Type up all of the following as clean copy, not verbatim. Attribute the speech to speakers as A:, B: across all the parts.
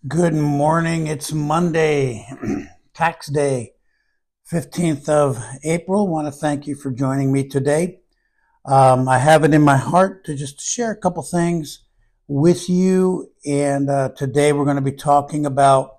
A: Good morning. It's Monday, tax day, 15th of April. I want to thank you for joining me today. I have it in my heart to just share a couple things with you. And today we're going to be talking about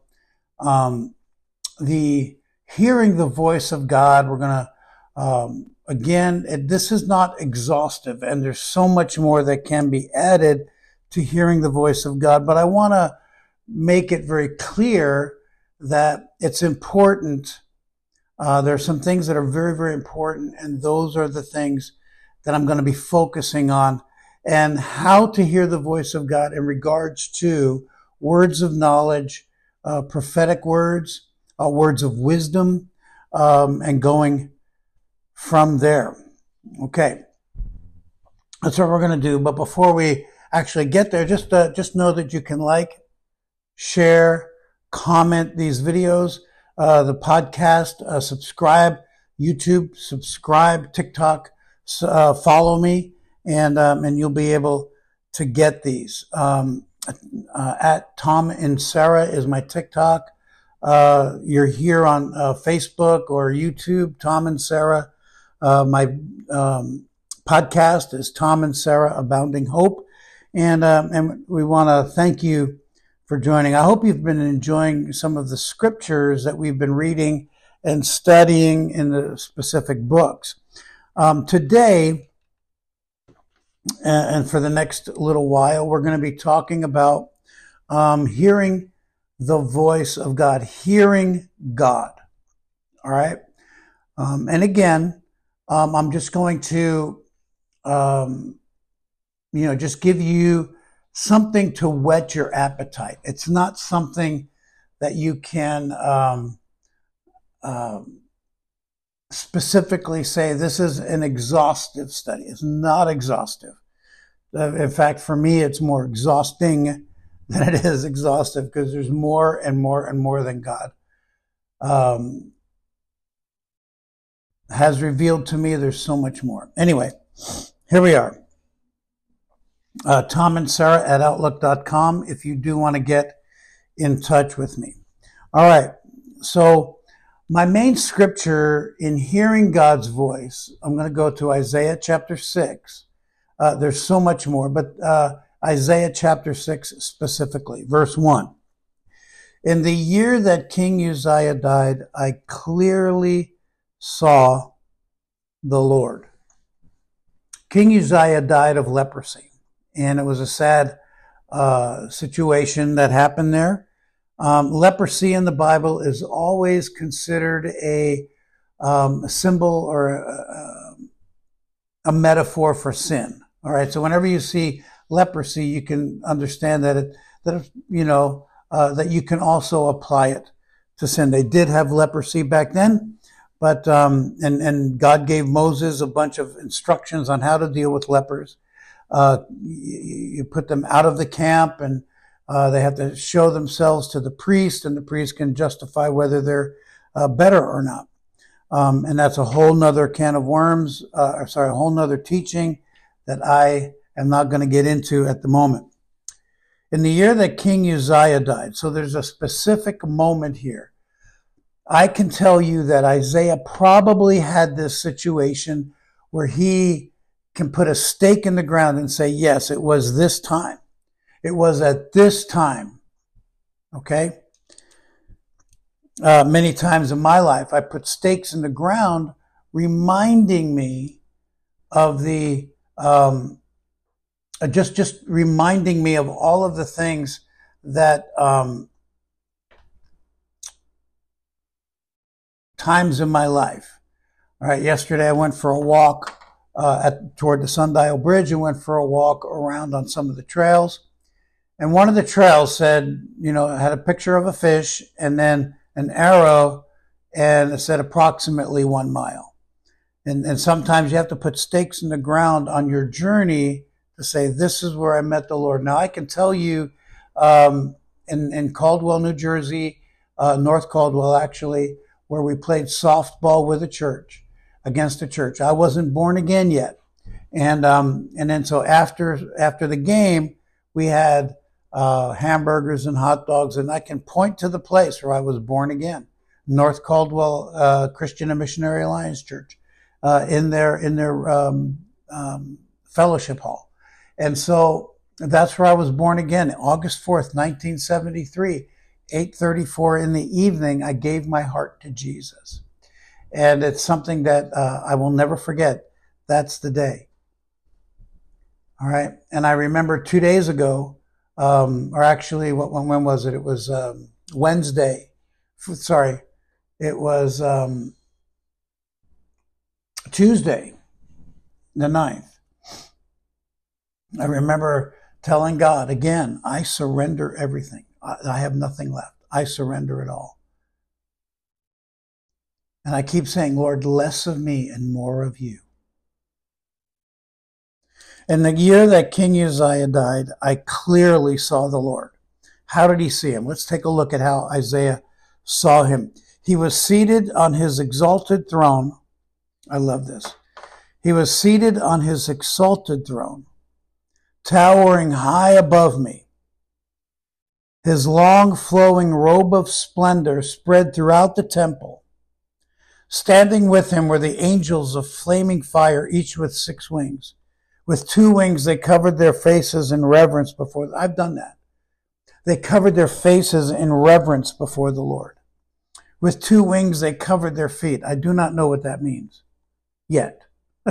A: the hearing the voice of God. We're going to, again, this is not exhaustive, and there's so much more that can be added to hearing the voice of God. But I want to make it very clear that it's important. There are some things that are very, very important, and those are the things that I'm going to be focusing on, and how to hear the voice of God in regards to words of knowledge, prophetic words, words of wisdom, and going from there. Okay, that's what we're going to do. But before we actually get there, just know that you can share, comment these videos, the podcast, subscribe, YouTube, subscribe, TikTok, follow me, and you'll be able to get these. At Tom and Sarah is my TikTok. You're here on Facebook or YouTube, Tom and Sarah. My podcast is Tom and Sarah Abounding Hope. And we want to thank you for joining. I hope you've been enjoying some of the scriptures that we've been reading and studying in the specific books. Today, and for the next little while, we're going to be talking about hearing the voice of God, hearing God. All right. And again, I'm just going to, just give you something to whet your appetite. It's not something that you can specifically say this is an exhaustive study. It's not exhaustive. In fact, for me, it's more exhausting than it is exhaustive, because there's more and more and more than God has revealed to me. There's so much more. Anyway, here we are. Tom and Sarah at Outlook.com if you do want to get in touch with me. All right. So my main scripture in hearing God's voice, I'm going to go to Isaiah chapter 6. There's so much more, but Isaiah chapter 6 specifically, verse 1. In the year that King Uzziah died, I clearly saw the Lord. King Uzziah died of leprosy. And it was a sad situation that happened there. Leprosy in the Bible is always considered a symbol or a metaphor for sin. All right. So whenever you see leprosy, you can understand that that you can also apply it to sin. They did have leprosy back then, but and God gave Moses a bunch of instructions on how to deal with lepers. You put them out of the camp, and they have to show themselves to the priest, and the priest can justify whether they're better or not. And that's a whole nother can of worms, a whole nother teaching that I am not going to get into at the moment. In the year that King Uzziah died, so there's a specific moment here. I can tell you that Isaiah probably had this situation where he can put a stake in the ground and say, yes, it was this time. It was at this time. Okay? Many times in my life, I put stakes in the ground reminding me of the, just reminding me of all of the things that, times in my life. All right, yesterday I went for a walk toward the Sundial Bridge, and went for a walk around on some of the trails. And one of the trails said, had a picture of a fish and then an arrow, and it said approximately 1 mile. And sometimes you have to put stakes in the ground on your journey to say, this is where I met the Lord. Now I can tell you in Caldwell, New Jersey, North Caldwell actually, where we played softball with a church, against a church. I wasn't born again yet. And then so after the game, we had hamburgers and hot dogs, and I can point to the place where I was born again, North Caldwell Christian and Missionary Alliance Church, in their fellowship hall. And so that's where I was born again, August 4th, 1973, 8:34 in the evening. I gave my heart to Jesus. And it's something that I will never forget. That's the day. All right. And I remember 2 days ago, or actually, when was it? It was Wednesday. Sorry. It was Tuesday, the 9th. I remember telling God again, I surrender everything. I have nothing left. I surrender it all. And I keep saying, Lord, less of me and more of you. In the year that King Uzziah died, I clearly saw the Lord. How did he see him? Let's take a look at how Isaiah saw him. He was seated on his exalted throne. I love this. He was seated on his exalted throne, towering high above me. His long flowing robe of splendor spread throughout the temple. Standing with him were the angels of flaming fire, each with 6 wings. With 2 wings, they covered their faces in reverence before. I've done that. They covered their faces in reverence before the Lord. With 2 wings, they covered their feet. I do not know what that means yet.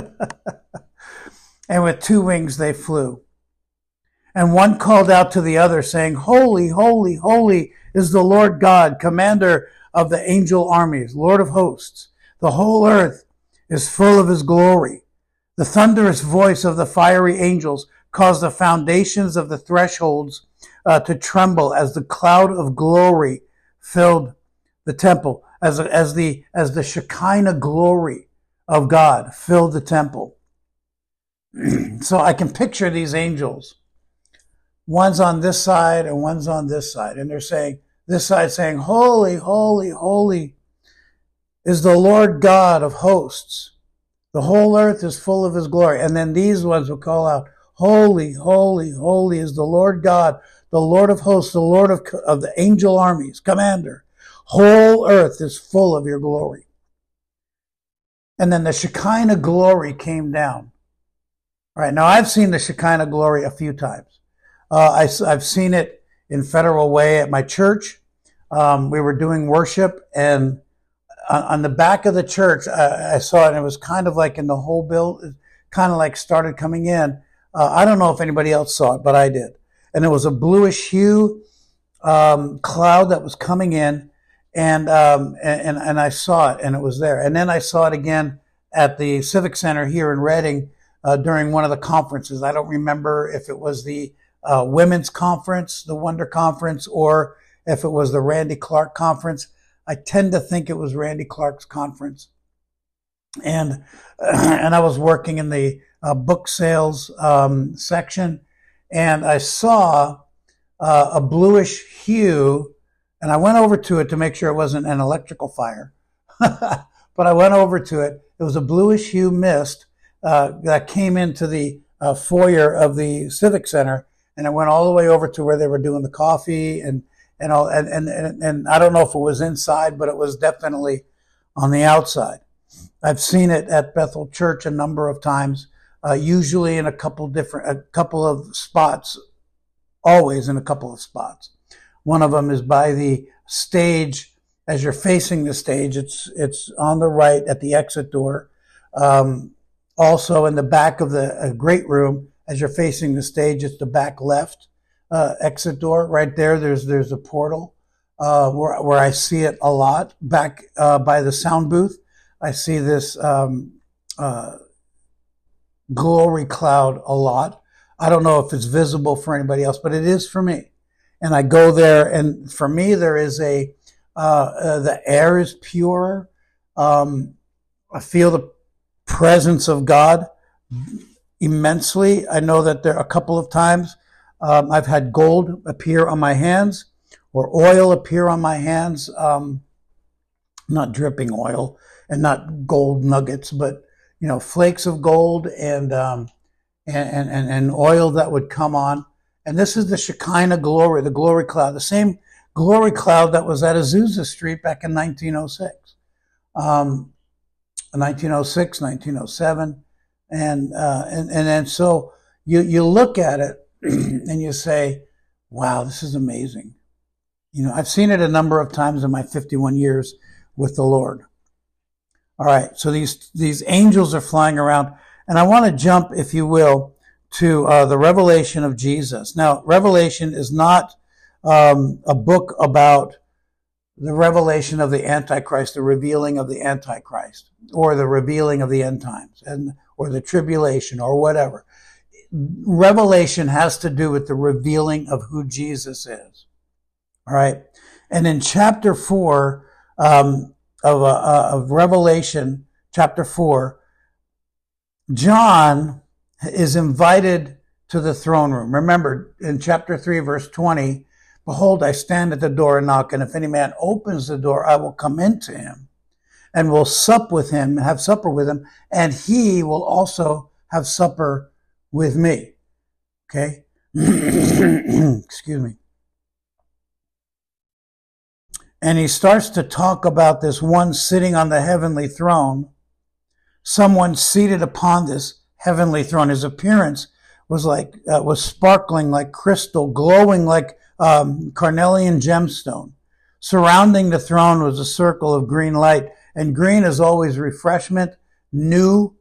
A: And with 2 wings, they flew. And one called out to the other, saying, Holy, holy, holy is the Lord God, commander of the angel armies, Lord of hosts. The whole earth is full of his glory. The thunderous voice of the fiery angels caused the foundations of the thresholds to tremble as the cloud of glory filled the temple, as the Shekinah glory of God filled the temple. So I can picture these angels. One's on this side and one's on this side. And they're saying, this side saying, Holy, holy, holy is the Lord God of hosts. The whole earth is full of his glory. And then these ones will call out, Holy, holy, holy is the Lord God, the Lord of hosts, the Lord of the angel armies, commander. Whole earth is full of your glory. And then the Shekinah glory came down. All right, now I've seen the Shekinah glory a few times. I've seen it in Federal Way at my church. We were doing worship, and on the back of the church, I saw it, and it was kind of like in the whole build, kind of like started coming in. I don't know if anybody else saw it, but I did. And it was a bluish hue cloud that was coming in, and I saw it, and it was there. And then I saw it again at the Civic Center here in Reading during one of the conferences. I don't remember if it was the women's conference, the Wonder Conference, or if it was the Randy Clark conference. I tend to think it was Randy Clark's conference. And I was working in the book sales section, and I saw a bluish hue, and I went over to it to make sure it wasn't an electrical fire. But I went over to it. It was a bluish hue mist that came into the foyer of the Civic Center, and it went all the way over to where they were doing the coffee and all, and I don't know if it was inside, but it was definitely on the outside. I've seen it at Bethel Church a number of times, usually in a couple of spots, always in a couple of spots. One of them is by the stage. As you're facing the stage, it's on the right at the exit door. Also in the back of the great room, as you're facing the stage, it's the back left exit door. Right there, there's a portal where I see it a lot. Back by the sound booth, I see this glory cloud a lot. I don't know if it's visible for anybody else, but it is for me. And I go there, and for me, there is the air is pure. I feel the presence of God immensely. I know that there are a couple of times I've had gold appear on my hands or oil appear on my hands, not dripping oil and not gold nuggets, but flakes of gold and oil that would come on. And this is the Shekinah glory, the glory cloud, the same glory cloud that was at Azusa Street back in 1906. 1906, 1907. And so you look at it and you say, wow, this is amazing. You know, I've seen it a number of times in my 51 years with the Lord. All right, so these angels are flying around, and I want to jump, if you will, to the revelation of Jesus. Now, Revelation is not a book about the revelation of the Antichrist, the revealing of the Antichrist, or the revealing of the end times, or the tribulation, or whatever. Revelation has to do with the revealing of who Jesus is. All right, and in chapter 4 of Revelation, chapter 4, John is invited to the throne room. Remember, in chapter 3, verse 20, behold, I stand at the door and knock, and if any man opens the door, I will come into him and will sup with him, have supper with him, and he will also have supper with me. Okay? Excuse me. And he starts to talk about this one sitting on the heavenly throne, someone seated upon this heavenly throne. His appearance was was sparkling like crystal, glowing like carnelian gemstone. Surrounding the throne was a circle of green light, and green is always refreshment, new.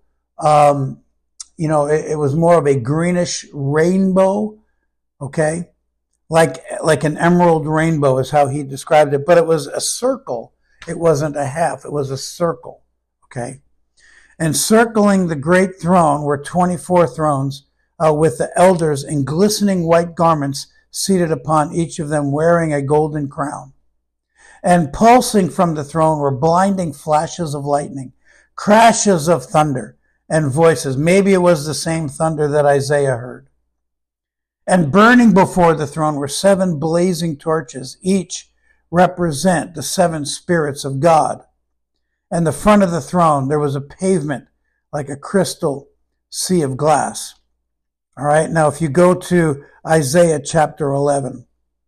A: It was more of a greenish rainbow, okay? Like an emerald rainbow is how he described it, but it was a circle. It wasn't a half, it was a circle, okay? And circling the great throne were 24 thrones with the elders in glistening white garments seated upon each of them, wearing a golden crown. And pulsing from the throne were blinding flashes of lightning, crashes of thunder, and voices. Maybe it was the same thunder that Isaiah heard. And burning before the throne were 7 blazing torches, each represent the 7 spirits of God. And the front of the throne, there was a pavement like a crystal sea of glass. All right, now if you go to Isaiah chapter 11,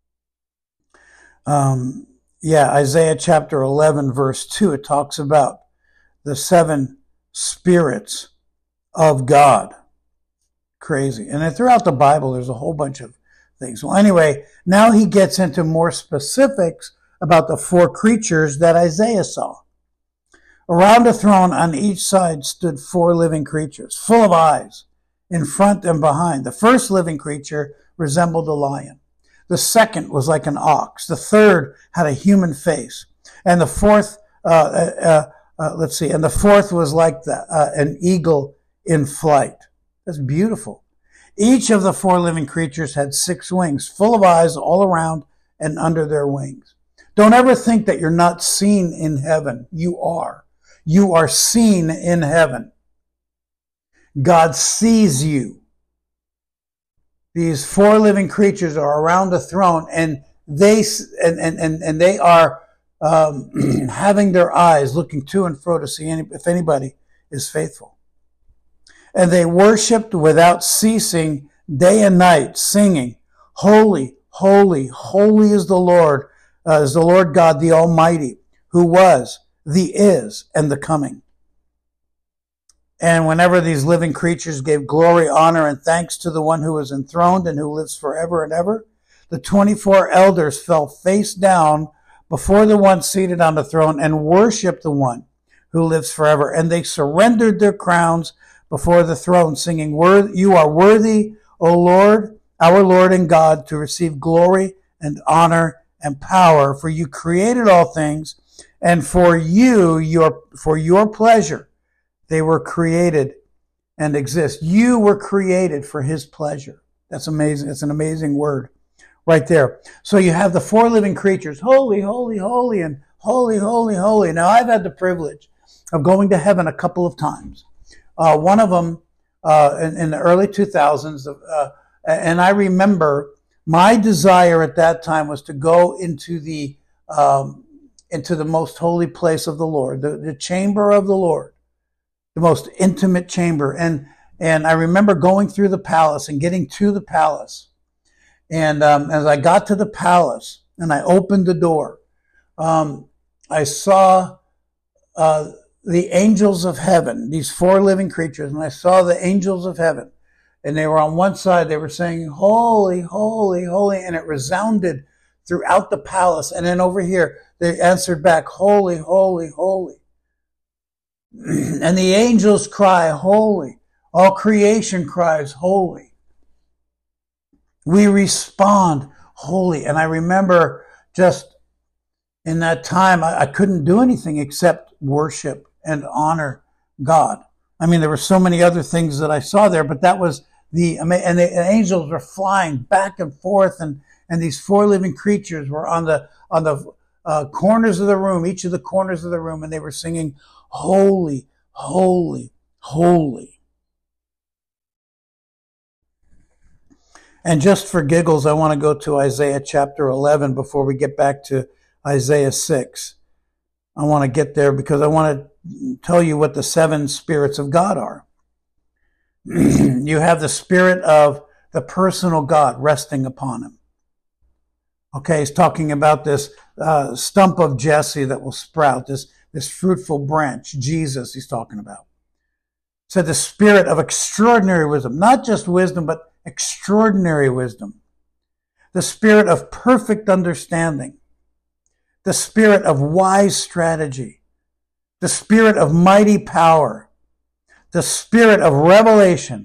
A: Isaiah chapter 11, verse 2, it talks about the 7 spirits of God. Crazy. And then throughout the Bible, there's a whole bunch of things. Well, anyway, now he gets into more specifics about the 4 creatures that Isaiah saw. Around the throne on each side stood 4 living creatures, full of eyes, in front and behind. The first living creature resembled a lion. The second was like an ox. The third had a human face. And the fourth, and the fourth was like an eagle in flight. That's beautiful. Each of the 4 living creatures had 6 wings, full of eyes all around and under their wings. Don't ever think that you're not seen in heaven. You are. You are seen in heaven. God sees you. These 4 living creatures are around the throne, and they are having their eyes looking to and fro to see if anybody is faithful. And they worshipped without ceasing day and night, singing, "Holy, holy, holy is the Lord God the Almighty, who was, the is, and the coming." And whenever these living creatures gave glory, honor, and thanks to the one who is enthroned and who lives forever and ever, the 24 elders fell face down before the one seated on the throne and worshiped the one who lives forever. And they surrendered their crowns before the throne, singing, "You are worthy, O Lord, our Lord and God, to receive glory and honor and power, for you created all things, and for your pleasure they were created and exist." You were created for his pleasure. That's amazing. It's an amazing word right there. So you have the 4 living creatures, holy, holy, holy, and holy, holy, holy. Now, I've had the privilege of going to heaven a couple of times. One of them in the early 2000s, and I remember my desire at that time was to go into the most holy place of the Lord, the chamber of the Lord, the most intimate chamber. And I remember going through the palace and getting to the palace. And as I got to the palace and I opened the door, I saw the angels of heaven, these four living creatures, and I saw the angels of heaven. And they were on one side, they were saying, holy, holy, holy, and it resounded throughout the palace. And then over here, they answered back, holy, holy, holy. And the angels cry, holy. All creation cries, holy. We respond, holy. And I remember just in that time, I couldn't do anything except worship and honor God. I mean, there were so many other things that I saw there, but that was and the angels were flying back and forth, and these four living creatures were on the corners of the room, each of the corners of the room, and they were singing, holy, holy, holy. And just for giggles, I want to go to Isaiah chapter 11 before we get back to Isaiah 6. I want to get there because I want to tell you what the seven spirits of God are. You have the spirit of the personal God resting upon him. Okay, he's talking about this stump of Jesse that will sprout, this fruitful branch, Jesus he's talking about. So the spirit of extraordinary wisdom, not just wisdom, but extraordinary wisdom. The spirit of perfect understanding. The spirit of wise strategy. The spirit of mighty power. The spirit of revelation.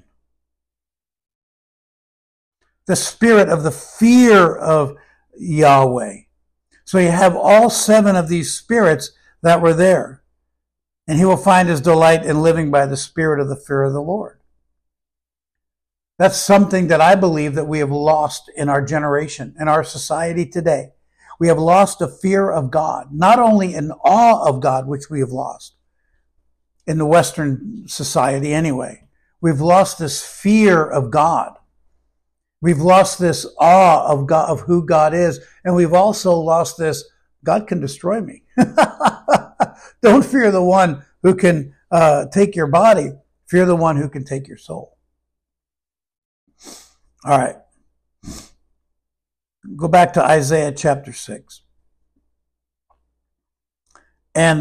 A: The spirit of the fear of Yahweh. So you have all seven of these spirits that were there. And he will find his delight in living by the spirit of the fear of the Lord. That's something that I believe that we have lost in our generation, in our society today. We have lost the fear of God, not only in awe of God, which we have lost in the Western society anyway. We've lost this fear of God. We've lost this awe of God, of who God is. And we've also lost this, God can destroy me. Don't fear the one who can take your body. Fear the one who can take your soul. All right. Go back to Isaiah chapter 6. And,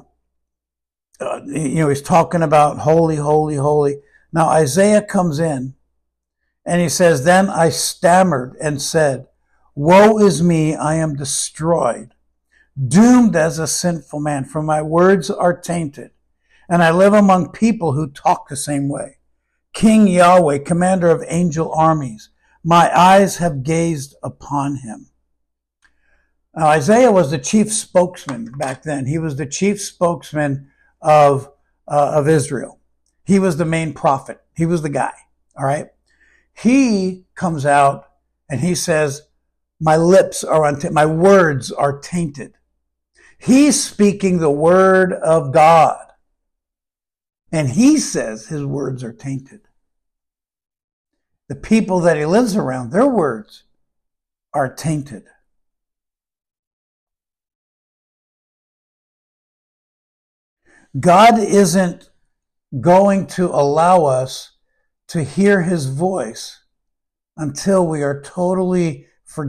A: he's talking about holy, holy, holy. Now Isaiah comes in and he says, then I stammered and said, woe is me, I am destroyed, doomed as a sinful man, for my words are tainted, and I live among people who talk the same way. King Yahweh, commander of angel armies, my eyes have gazed upon him. Now, Isaiah was the chief spokesman back then. He was the chief spokesman of Israel. He was the main prophet. He was the guy. All right. He comes out and he says, my lips are my words are tainted. He's speaking the word of God. And he says his words are tainted. The people that he lives around, their words are tainted. God isn't going to allow us to hear his voice until we are totally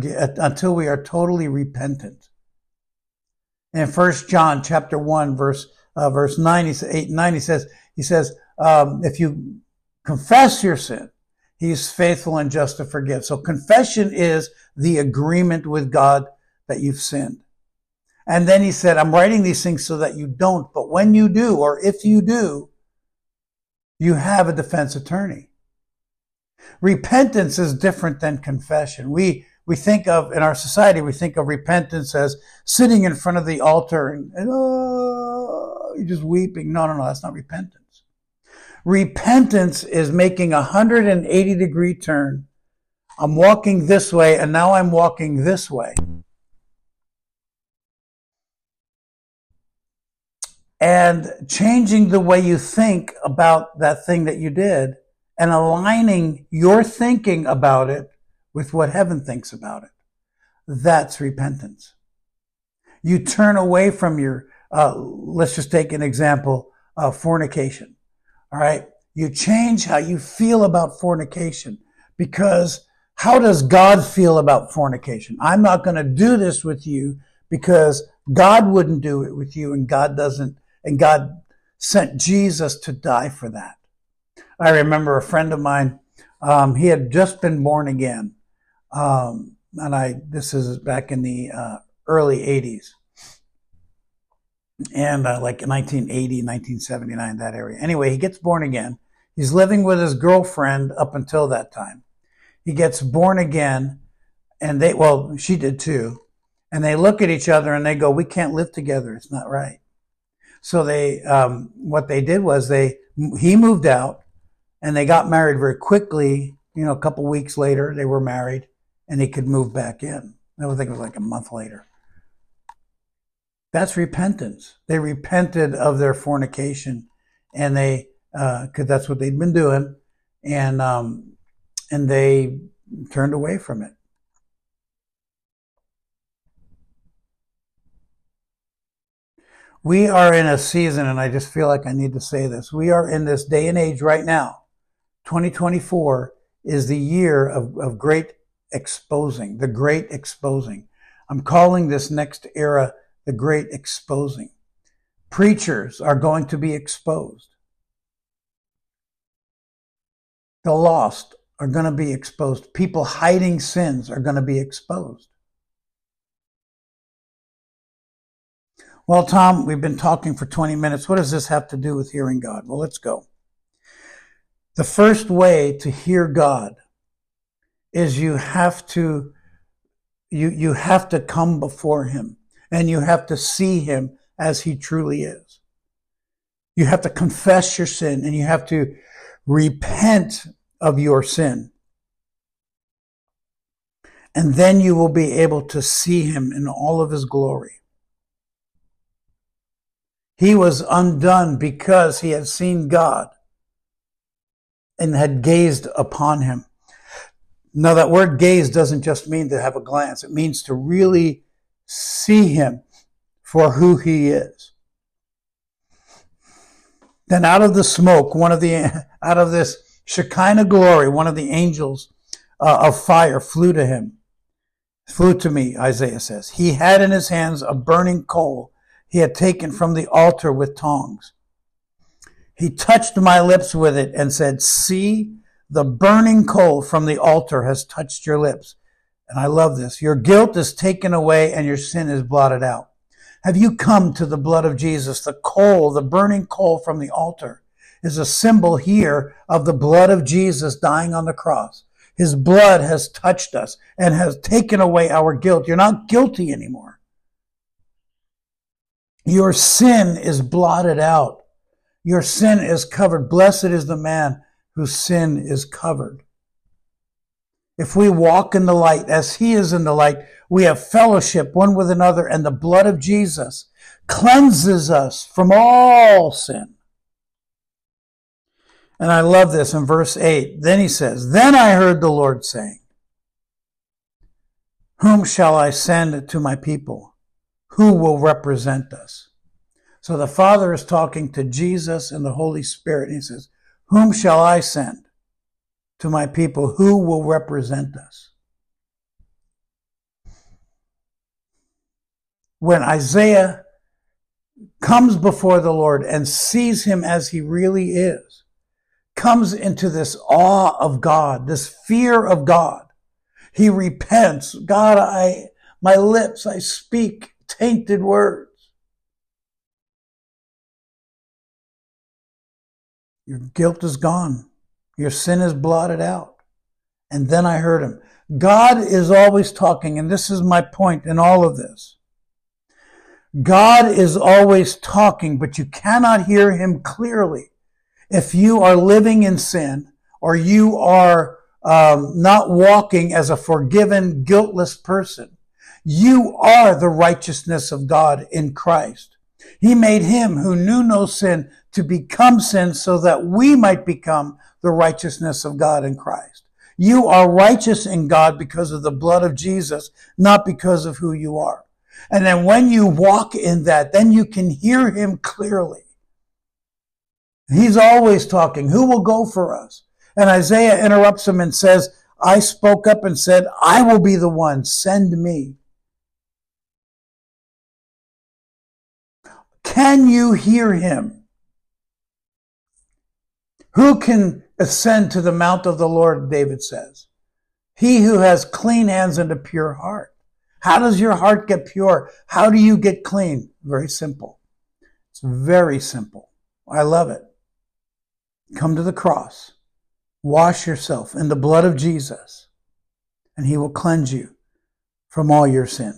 A: repentant. In 1 John chapter 1 verse 9, 8 and 9, he says, if you confess your sin, he's faithful and just to forgive. So confession is the agreement with God that you've sinned. And then he said, I'm writing these things so that you don't, but when you do, or if you do, you have a defense attorney. Repentance is different than confession. We think of, in our society, we think of repentance as sitting in front of the altar and you're just weeping. No, that's not repentance. Repentance is making a 180-degree turn. I'm walking this way, and now I'm walking this way. And changing the way you think about that thing that you did and aligning your thinking about it with what heaven thinks about it. That's repentance. You turn away from your, let's just take an example of fornication. All right. You change how you feel about fornication because How does God feel about fornication? I'm not going to do this with you because God wouldn't do it with you, and God doesn't, and God sent Jesus to die for that. I remember a friend of mine, he had just been born again. This is back in the early 80s. And like 1980, 1979, that area. Anyway, he gets born again. He's living with his girlfriend up until that time. He gets born again, and she did too. And they look at each other and they go, we can't live together. It's not right. So what they did was he moved out and they got married very quickly. A couple weeks later, they were married and he could move back in. I think it was like a month later. That's repentance. They repented of their fornication, and because that's what they'd been doing, and they turned away from it. We are in a season, and I just feel like I need to say this. We are in this day and age right now. 2024 is the year of great exposing, the great exposing. I'm calling this next era the great exposing. Preachers are going to be exposed. The lost are going to be exposed. People hiding sins are going to be exposed. Well, Tom, we've been talking for 20 minutes. What does this have to do with hearing God? Well, let's go. The first way to hear God is you have to come before him, and you have to see him as he truly is. You have to confess your sin, and you have to repent of your sin. And then you will be able to see him in all of his glory. He was undone because he had seen God and had gazed upon him. Now, that word gaze doesn't just mean to have a glance. It means to really see him for who he is. Then out of the smoke, out of this Shekinah glory, one of the angels of fire flew to me, Isaiah says. He had in his hands a burning coal he had taken from the altar with tongs. He touched my lips with it and said, see, the burning coal from the altar has touched your lips. And I love this. Your guilt is taken away and your sin is blotted out. Have you come to the blood of Jesus? The coal, the burning coal from the altar, is a symbol here of the blood of Jesus dying on the cross. His blood has touched us and has taken away our guilt. You're not guilty anymore. Your sin is blotted out. Your sin is covered. Blessed is the man whose sin is covered. If we walk in the light as he is in the light, we have fellowship one with another, and the blood of Jesus cleanses us from all sin. And I love this in verse 8. Then he says, then I heard the Lord saying, whom shall I send to my people? Who will represent us? So the Father is talking to Jesus and the Holy Spirit. And he says, whom shall I send to my people? Who will represent us? When Isaiah comes before the Lord and sees him as he really is, comes into this awe of God, this fear of God, he repents. God, my lips, I speak tainted words. Your guilt is gone. Your sin is blotted out. And then I heard him. God is always talking, and this is my point in all of this. God is always talking, but you cannot hear him clearly if you are living in sin, or you are not walking as a forgiven, guiltless person. You are the righteousness of God in Christ. He made him who knew no sin to become sin so that we might become the righteousness of God in Christ. You are righteous in God because of the blood of Jesus, not because of who you are. And then when you walk in that, then you can hear him clearly. He's always talking. Who will go for us? And Isaiah interrupts him and says, I spoke up and said, I will be the one, send me. Can you hear him? Who can ascend to the mount of the Lord, David says? He who has clean hands and a pure heart. How does your heart get pure? How do you get clean? Very simple. It's very simple. I love it. Come to the cross. Wash yourself in the blood of Jesus, and he will cleanse you from all your sin.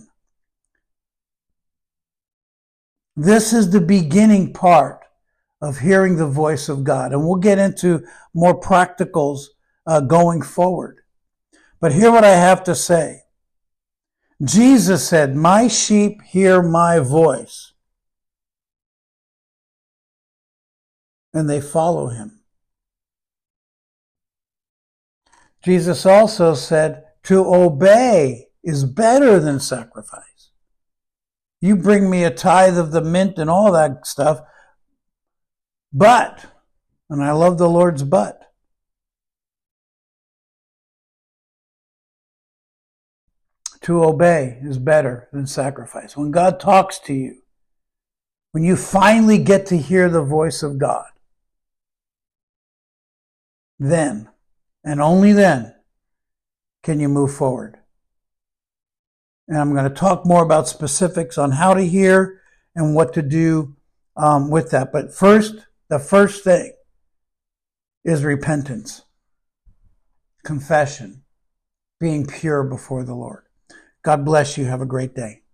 A: This is the beginning part of hearing the voice of God, and we'll get into more practicals going forward. But hear what I have to say. Jesus said, my sheep hear my voice, and they follow him. Jesus also said, to obey is better than sacrifice. You bring me a tithe of the mint and all that stuff, but, and I love the Lord's but, to obey is better than sacrifice. When God talks to you, when you finally get to hear the voice of God, then, and only then, can you move forward. And I'm going to talk more about specifics on how to hear and what to do with that. But first, the first thing is repentance, confession, being pure before the Lord. God bless you. Have a great day.